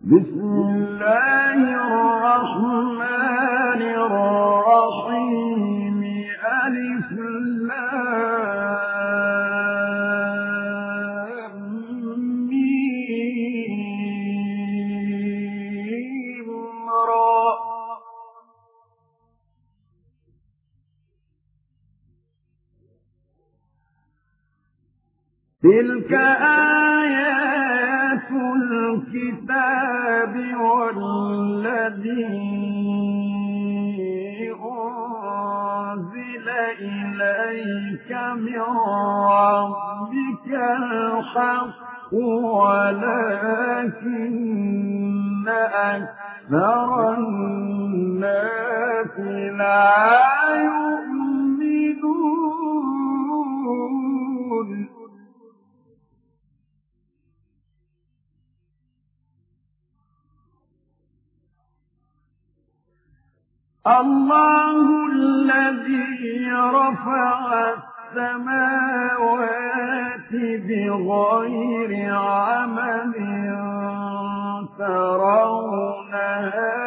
بسم الله الرحمن الرحيم ألف لام ميم را تلك آيات الكتاب والذي أنزل إليك من ربك الحق ولكن أكثر الناس لا يؤمنون الله الذي رفع السماوات بغير عمد ترونها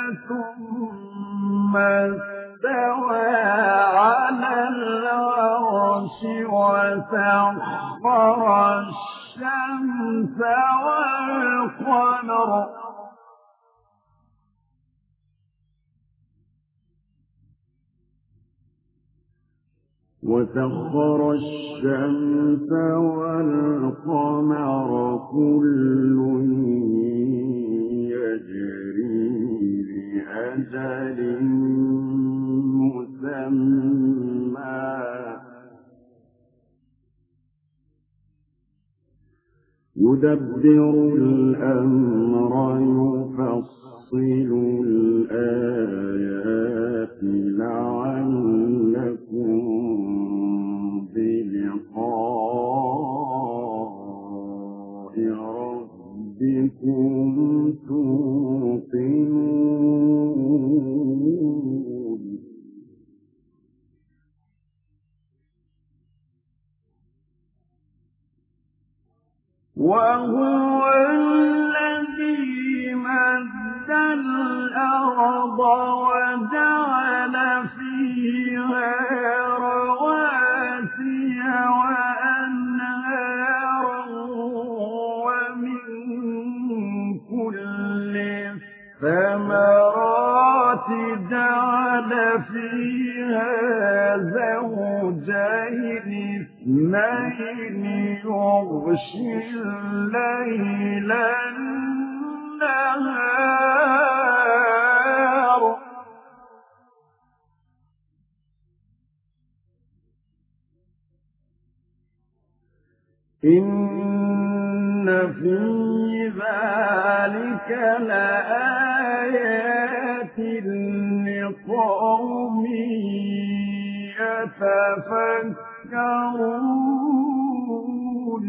ثم استوى على العرش وسخر الشمس والقمر والقمر كل يجري لأجل مسمى يدبر الأمر يفصل الآيات لعلكم بلقاء ربكم توقنون وهو الذي مد الأرض وجعل فيها رواسي وأنهارا ومن كل الثمرات جعل فيها زوجين اثنين يغشي الليل النهار إن في ذلك لآيات لقوم يتفكرون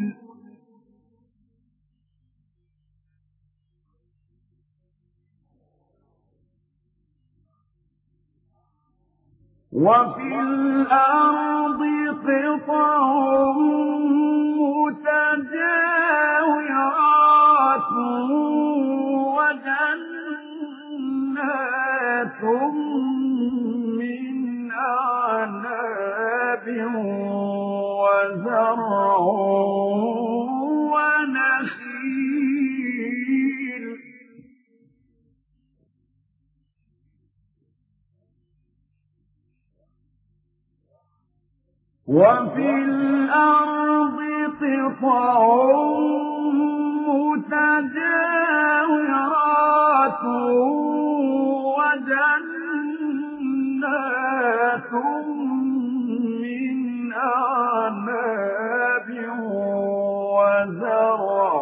وفي الأرض قطع متجاورات وجنات من أعناب وزرع ونخيل وفي الأرض قطع متجاورات وجنات من أعناب وزرع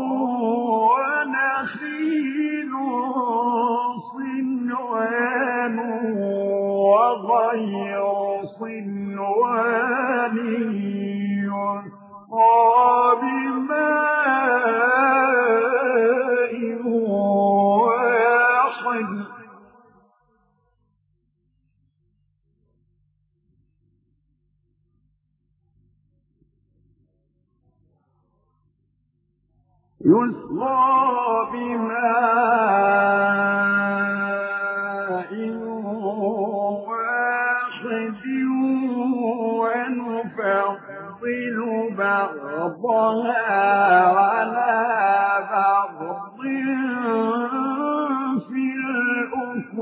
ونخيل صنوان وغير صنوان يسقى بماء واحد يسقى بماء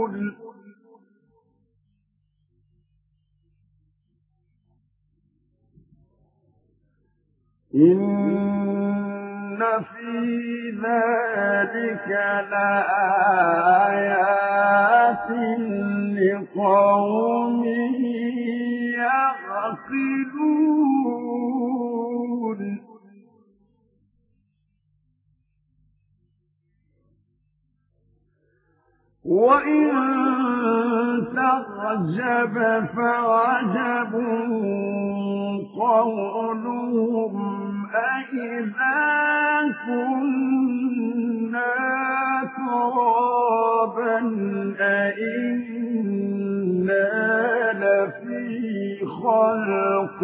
إن في ذلك لآيات لقوم يعقلون وإن تعجب فعجب قولهم أإذا كنا ترابا أإنا لفي خلق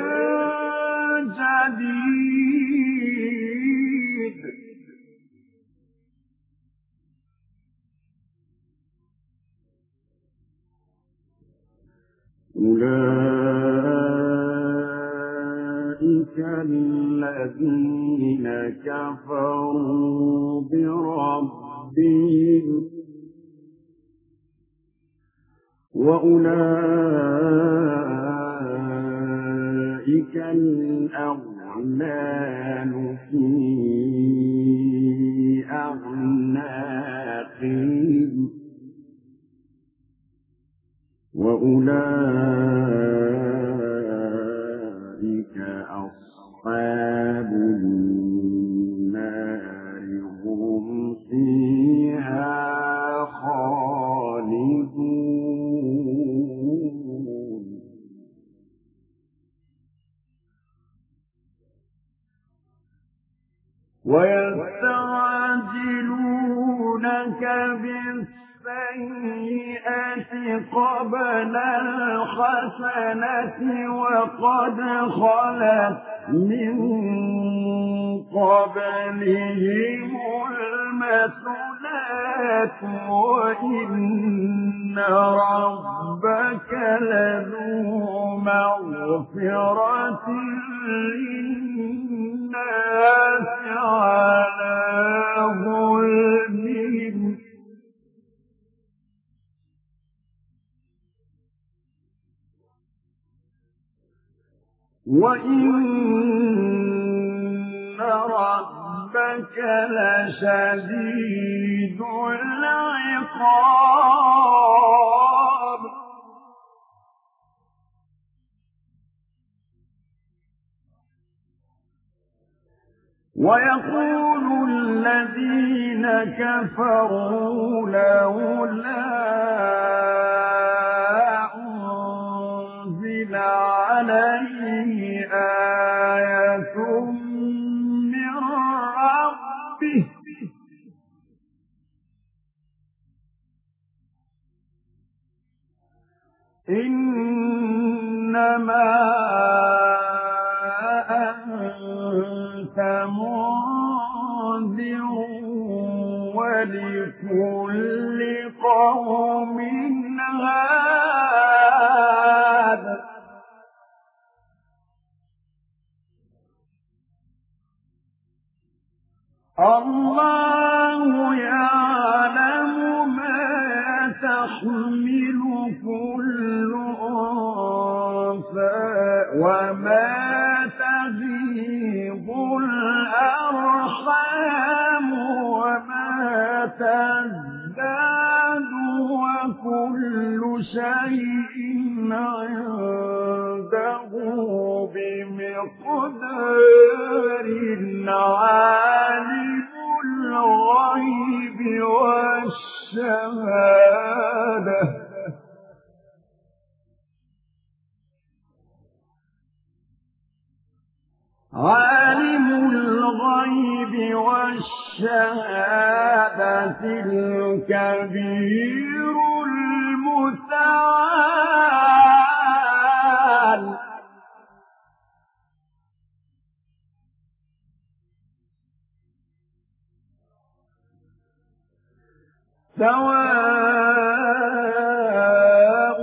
جديد أولئك الذين كفروا بربهم وأولئك الأغلال في أعناقهم وأولئك أصحاب النار هم فيها خالدون ويستعجلونك بالسيئة قبل الحسنة وقد خلت من قبلهم المثلات وإن ربك لذو مغفرة للناس على ظلمهم وإن ربك لشديد العقاب ويقول الذين كفروا لولا أنزل عليه آية من ربه إنما أنت منذر ولكل قوم هاد الله يعلم ما تحمل كل أنثى وما تغيض الأرحام وما تزداد وكل شيء عنده بمقدار عالم الغيب والشهادة عالم الغيب والشهادة الكبير المتعال سواء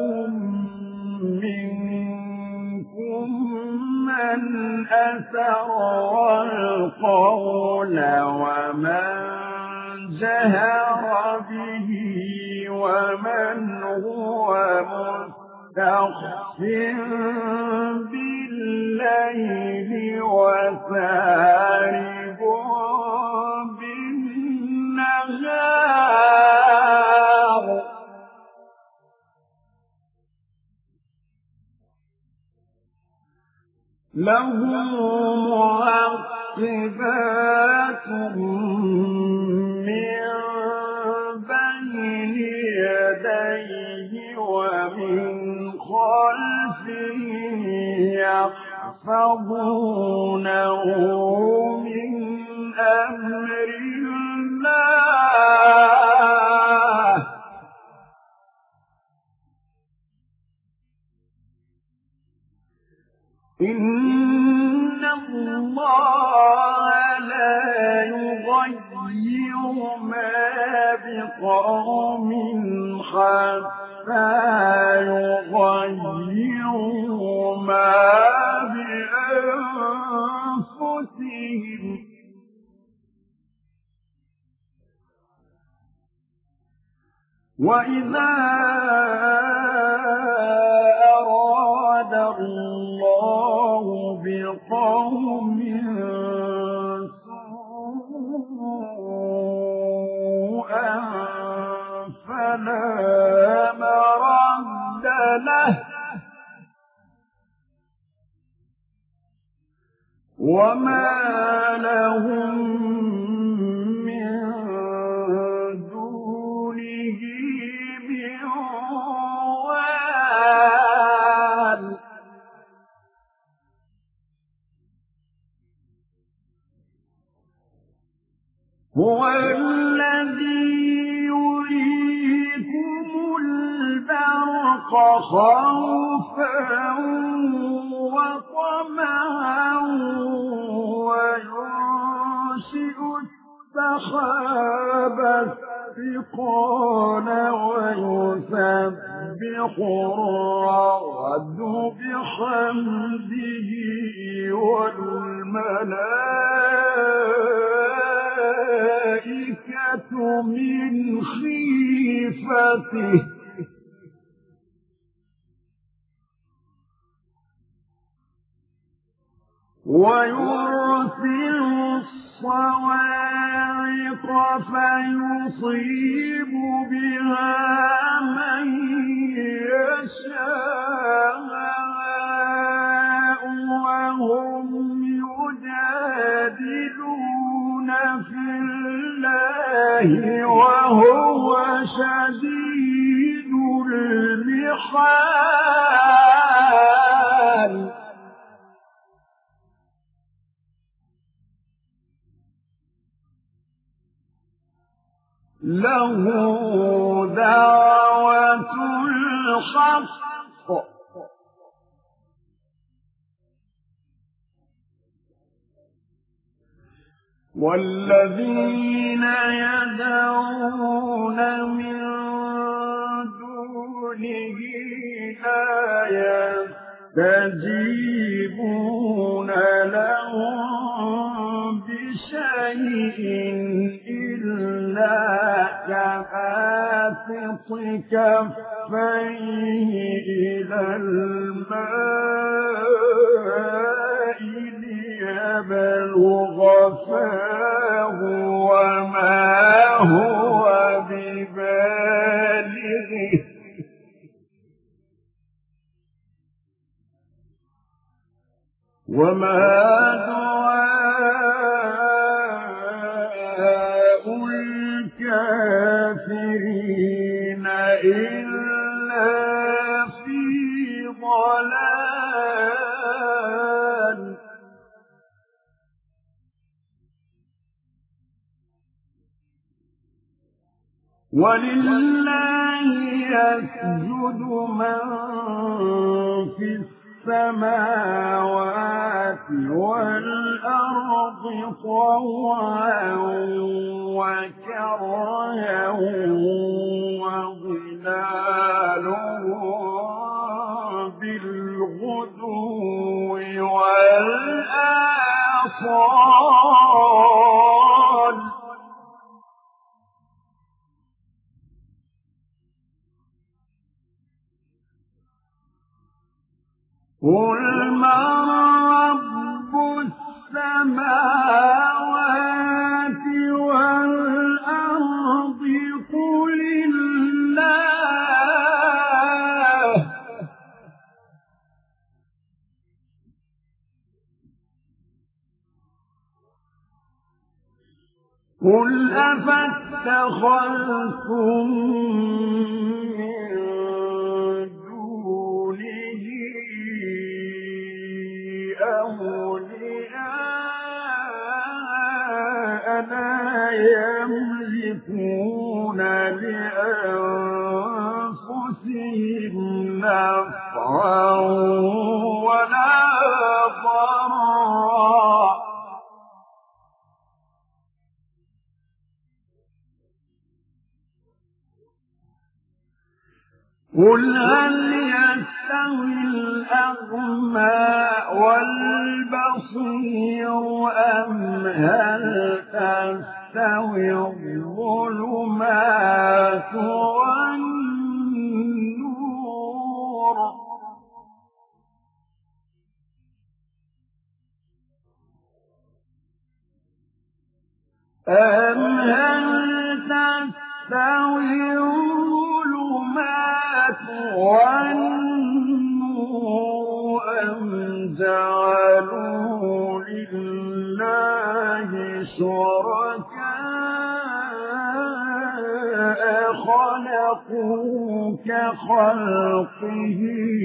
منكم من أسر القول ومن جهر به ومن ومستخف بالليل وسارب بالنهار له معقبات من بين يديه ومن خلفه يحفظونه من أمر الله إن الله لا يغير ما بقوم حتى يغيروا ما بأنفسهم وإذا أراد الله بقوم سوءا فلا مرد له وما لهم من دونه من وال هو الذي يريكم البرق خوفا وطمعا وينشئ السحاب الثقال ويسبح الرعد بحمده والملائكة من خيفته ويرسل الصواعق فيصيب بها من يشاء وهم يجادلون في الله وهو شديد المحال له دعوة الحق والذين يدعون من دونه لا يستجيبون لهم بشيء إلا كباسط كفيه إلى الماء ليبلغ فاه وما هو ببالغه وما دعاء الكافرين إلا في ضلال ولله يسجد من في السماوات والأرض طوعا وكرها وظلالهم بالغدو والآصال قل من رب السماوات والأرض قل الله قل أفاتخذتم من دونه أولياء لا يملكون لأنفسهم نفعا ولا ضرا قل هل يستوي الأعمى والبصير أم هل تستوي الظلمات والنور أم هل تستوي الظلمات والنور أم جعلوا لله شركاء خلقوا كخلقه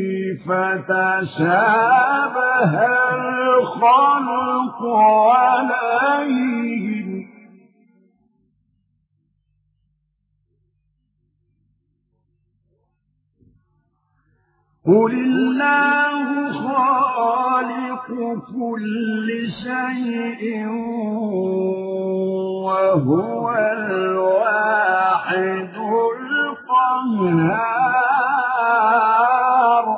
فتشابه الخلق عليهم قل الله خالق كل شيء وهو الواحد القهار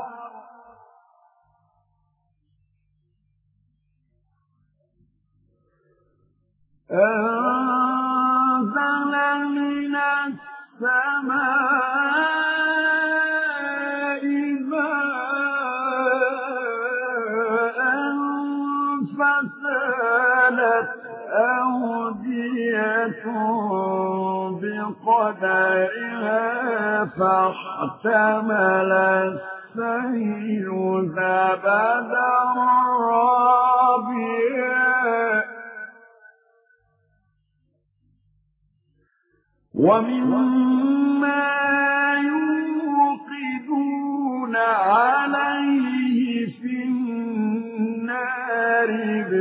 أنزل من السماء ماء فسالت أودية بقدرها فاحتمل السيل زبدا رابيا ومما يوقدون عليه في النار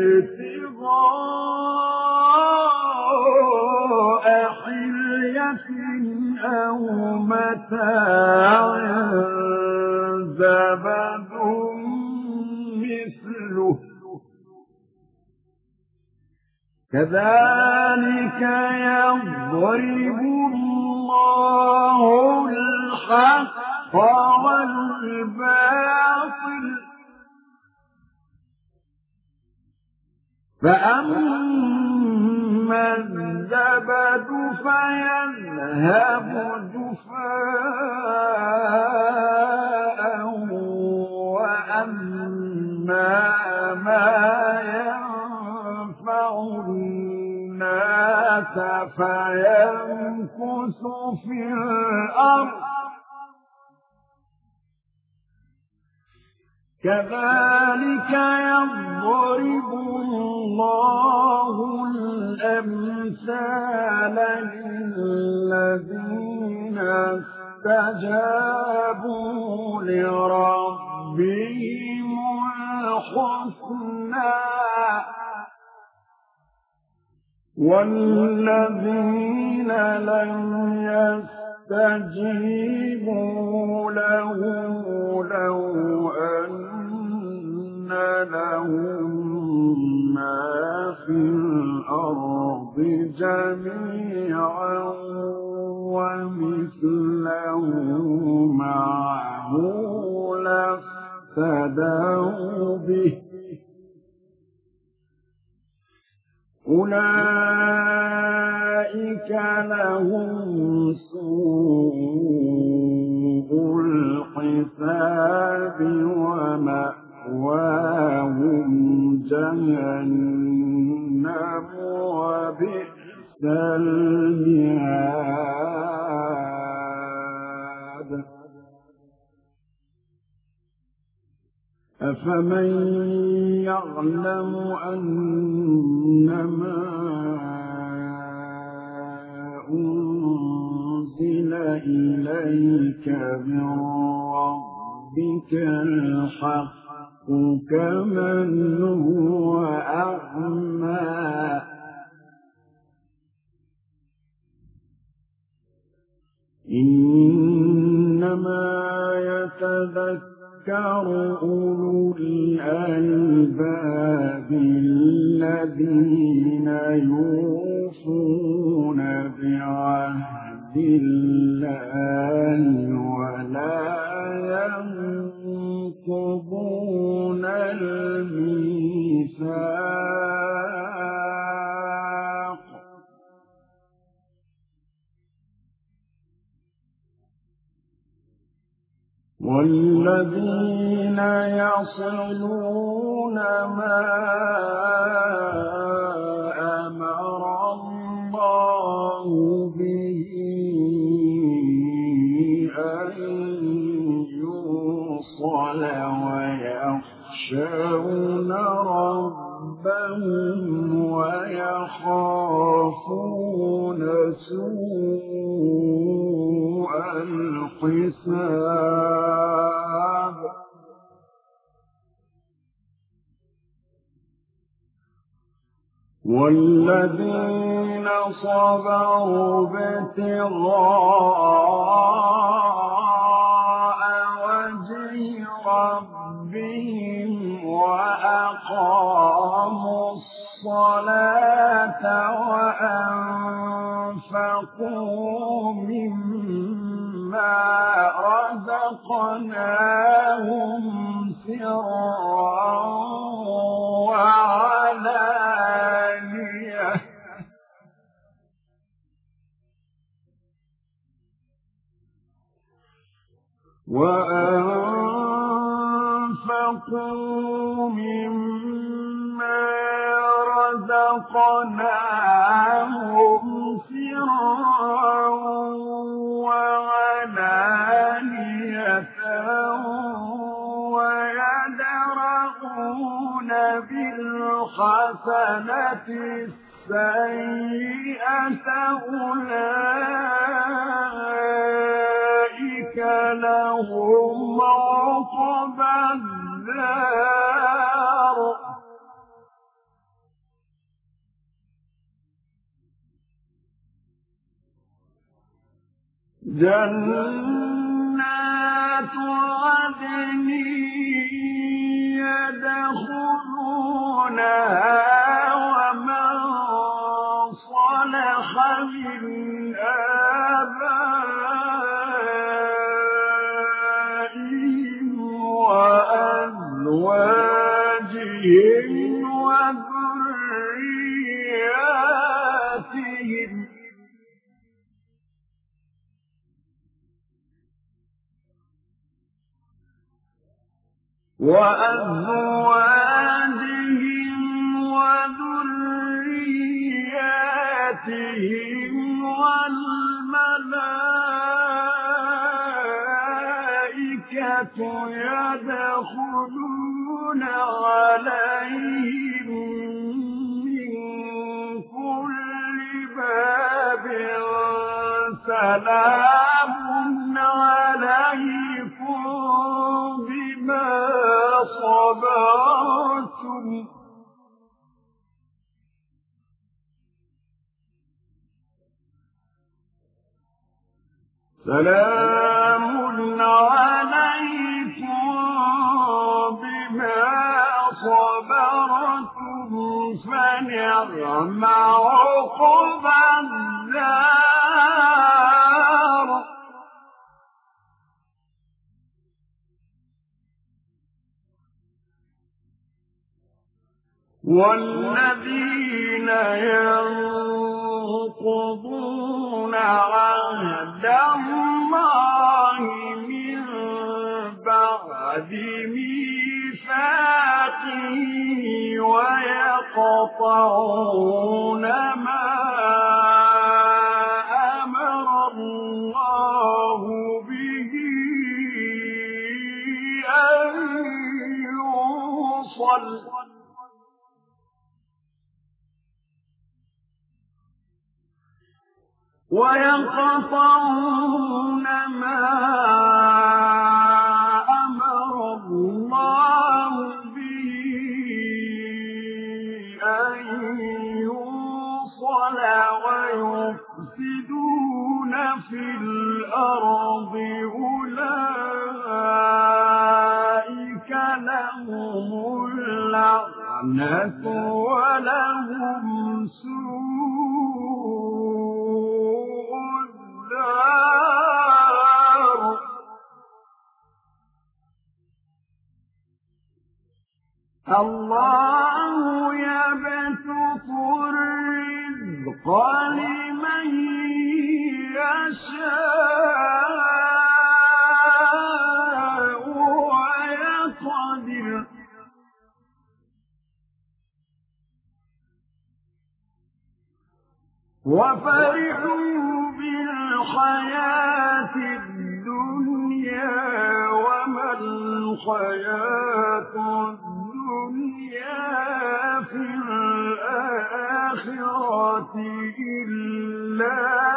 ابتغاء حلية أو متاع زبد مثله كذلك يضرب الله الحق والباطل فأما الزبد فيذهب جفاء وأما ما ينفع الناس فيمكث في الأرض كذلك يضرب الله الأمثال للذين استجابوا لربهم الحسنى والذين لم يستجيبوا له لو أن لهم ما في الأرض جميعا ومثله معه لافتدوا به أولئك لهم سوء الحساب ومأواهم المهاد أفمن يعلم أنما أنزل إليك من ربك الحق كمن هو أعمى إنما يتذكر أولو الألباب الذين يوفون بعهد الله ولا ينقضون الميثاق والذين يصلون ما أمر الله به أن يوصل ويخشون ربهم ويخافون سوء الحساب والذين صبروا ابتغاء وجه ربهم وأقاموا الصلاة وأنفقوا مما رزقناهم سرا وعلانية وأنفقوا مما رزقناهم سرا وعلانية ويدرؤون بالحسنة السيئة أولئك لهم عقبى الدار جنات عدن يدخلونها ومن صلح من آبائهم وأزواجهم وذرياتهم وذرياتهم والملائكة يدخلون عليهم من كل باب سلام عليكم بما صبرتم سلام عليكم بما صبرتم فنعم عقبى الدار والذين ينقضون عهد الله من بعد ميثاقه ويقطعون ما يوصل ويقطعون ما أمر الله به أن يوصل ويفسدون في الأرض أولئك لهم اللعنة ولهم سوء الدار الله يبسط الرزق لمن يشاء ويقدر وفرحوا بالحياة الدنيا وما الحياة الدنيا في الآخرة إلا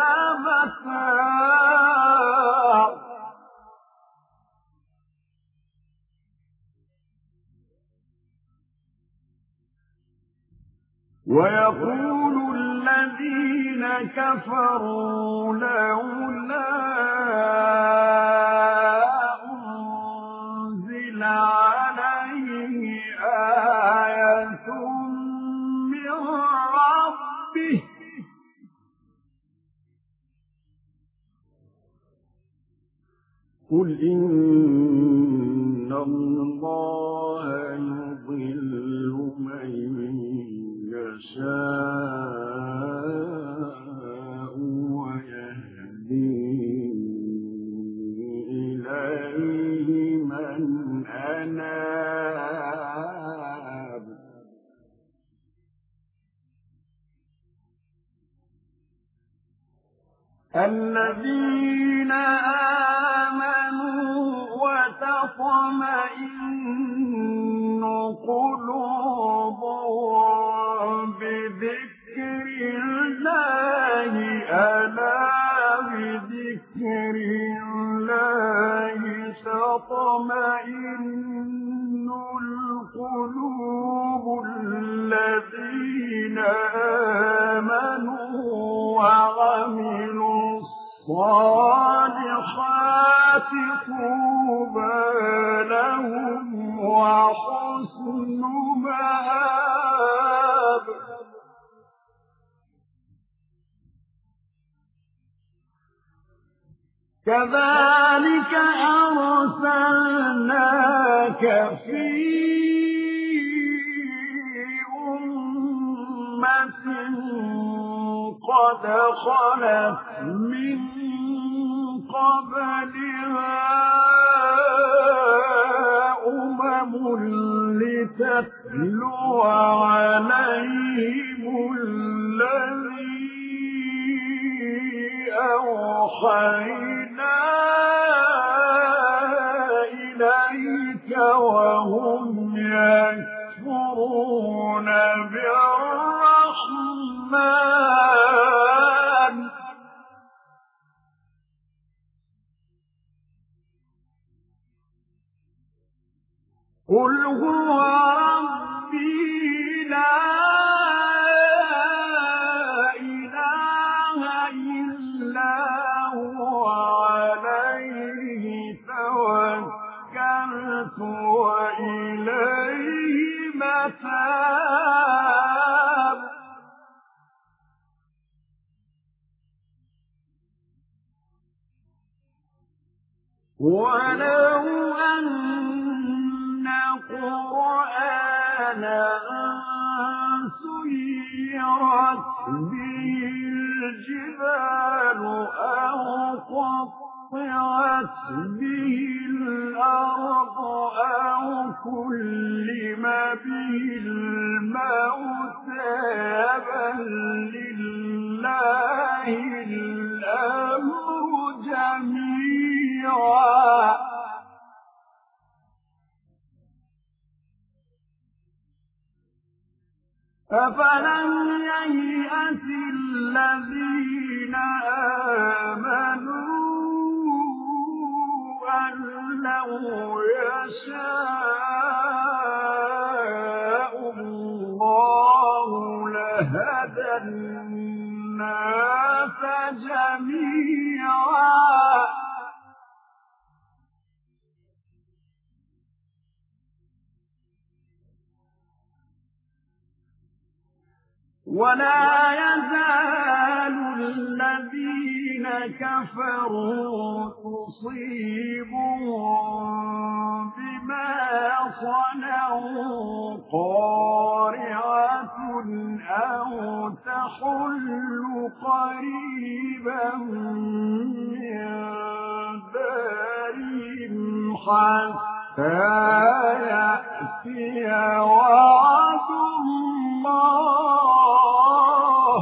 متاع ويقول الذين كفروا لولا أنزل عليه آية من ربه قل إن الله يضل من يشاء ويهدي إليه من أناب الذين آمنوا وتطمئن قلوبهم بذكر الله ألا بذكر الله تطمئن القلوب الذين آمنوا وعملوا الصالحات طوبى لهم وحسن مآب كذلك أرسلناك في أمة قد خلت من قبلها لتتلو عليهم الذي أوحينا إليك وهم يكفرون بالرحمن قل هو ربي لا إله إلا هو عليه توكلت وإليه متاب ولو أن قرآنا سيرت به الجبال أو قطعت به الأرض أو كلم به الموتى بل لله الأمر جميعا أفلم ييأس الذين آمنوا أن لو يشاء الله لهدى الناس جميعا ولا يزال الذين كفروا تصيبهم بما صنعوا قارعة أو تحل قريبا من دارهم حتى يأتي وعد الله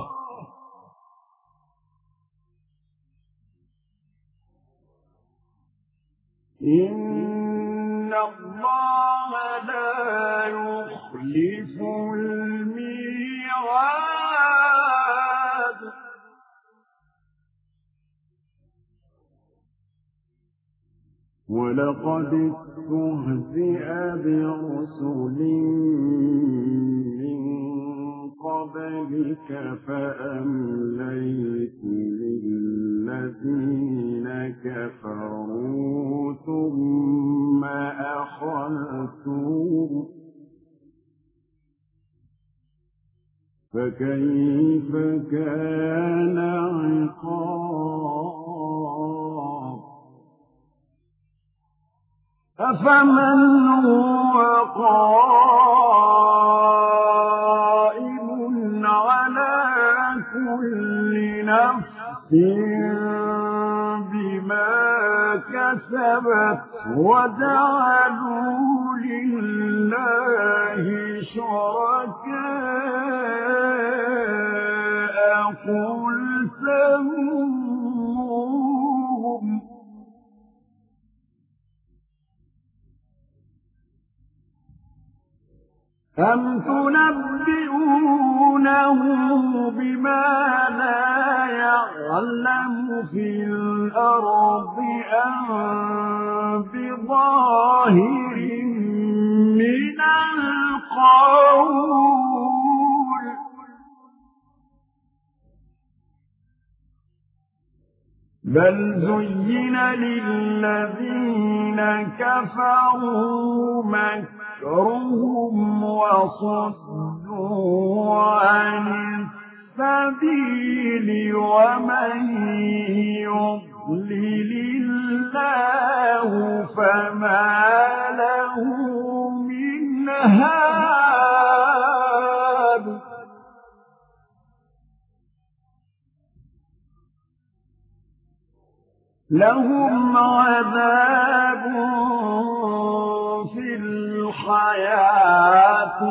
إن الله لا يخلف الميعاد ولقد استهزئ برسل من قبلك فأمليت للذين كفروا ثم أخذتهم فكيف كان عقاب أفمن هو قائم على كل نفس بما كسبت وجعلوا لله شركاء قل سموهم أم تنبئونه بما لا يعلم في الأرض أم بظاهر من القول بل زين للذين كفروا مكرهم وصدوا عن السبيل ومن يضلل الله فما له من هاد لهم عذاب في الحياة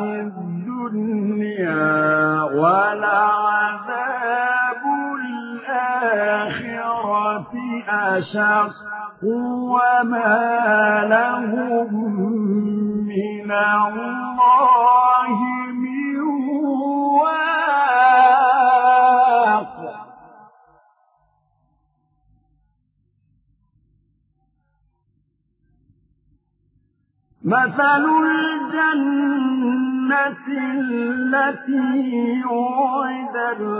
الدنيا ولعذاب الآخرة أشق وما لهم من الله من واق مثل الجنة التي وعد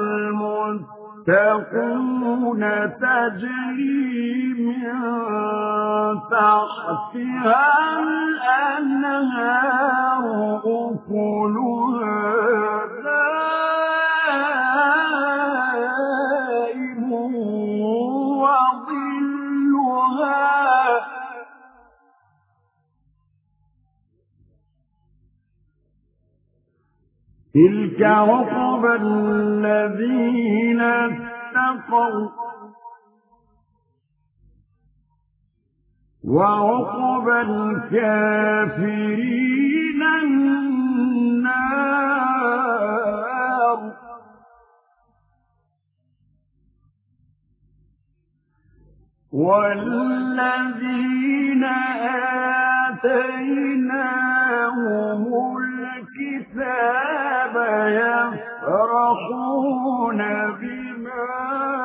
المتقون تجري من تحتها الأنهار أكلها دائم وظلها تلك عقبى الذين اتقوا وعقبى الكافرين النار والذين آتيناهم الكتاب فيفرحون بما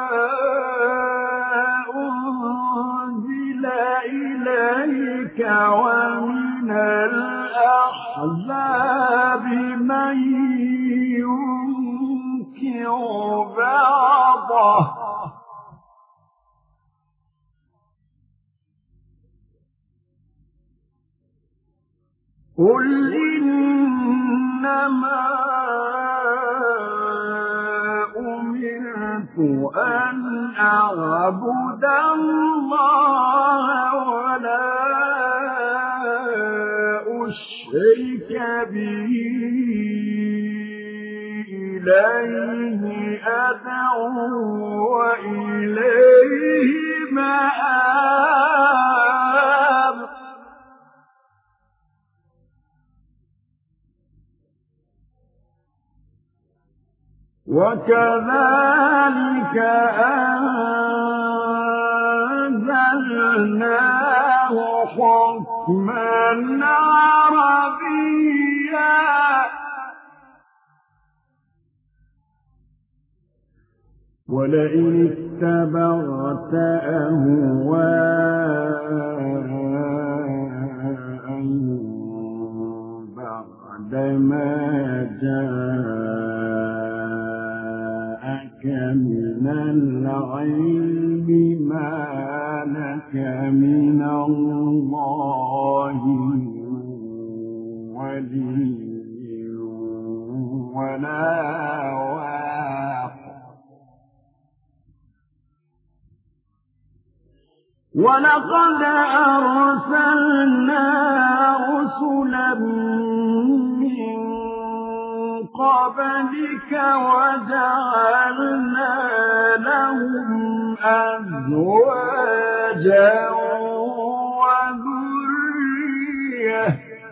أنزل إليك ومن الأحزاب من ينكر بعضه قل إنما أمرت أن أعبد الله ولا أشرك به إليه أدعو وإليه مآب وكذلك أنزلناه حكما عربيا ولئن اتبعت أهواءهم بعدما جاءك من العلم ما لك من الله ولي ولا واق ولقد أرسلنا رسلا من قبلك وجعلنا لهم أزواجا وذرية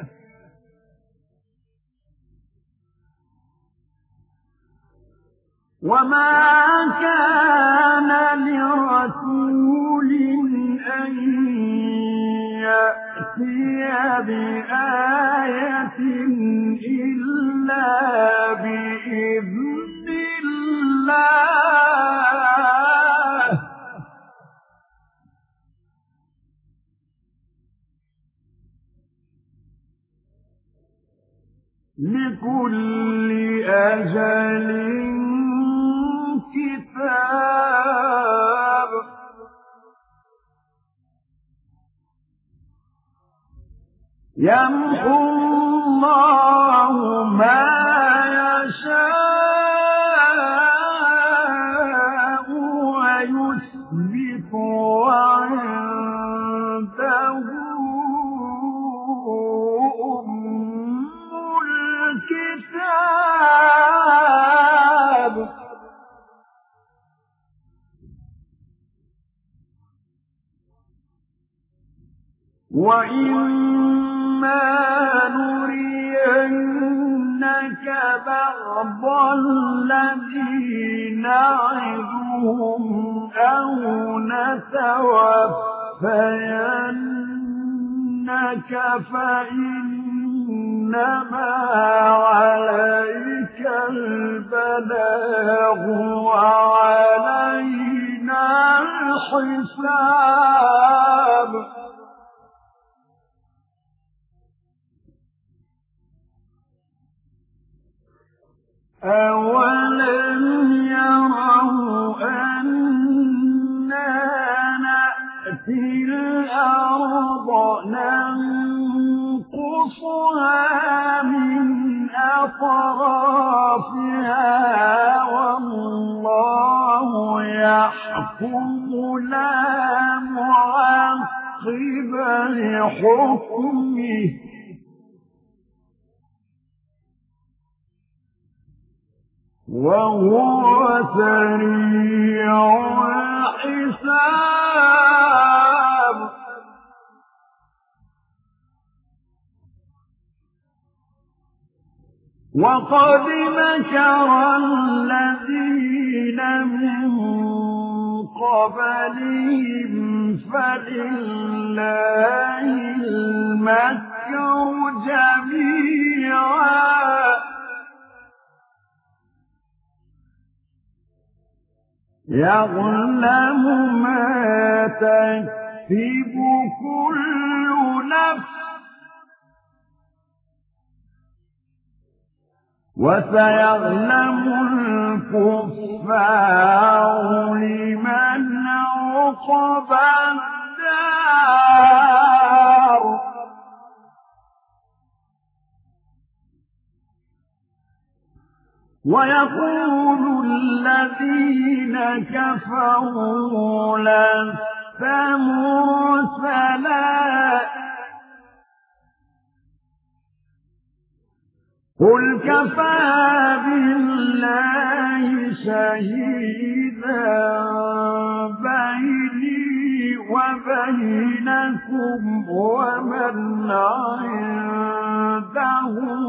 وما كان لرسول أن يأتي بآية إلا بإذن الله لكل أجل كتاب يمحو الله ما يشاء ويثبت وعنده أم الكتاب وإما نرينك بعض الذي نعدهم أو نتوفينك فإنما عليك البلاغ وعلينا الحساب أولم يروا أنا نأتي الأرض ننقصها من أطرافها والله يحكم لا معقب لحكمه وهو سريع الحساب وقد مكر الذين من قبلهم فلله المكر جميعا يعلم ما تكسب كل نفس وسيعلم الكفار لمن عقبى الدار ويقول الذين كفروا لست مرسلا قل كفى بالله شهيدا بيني وبينكم ومن عنده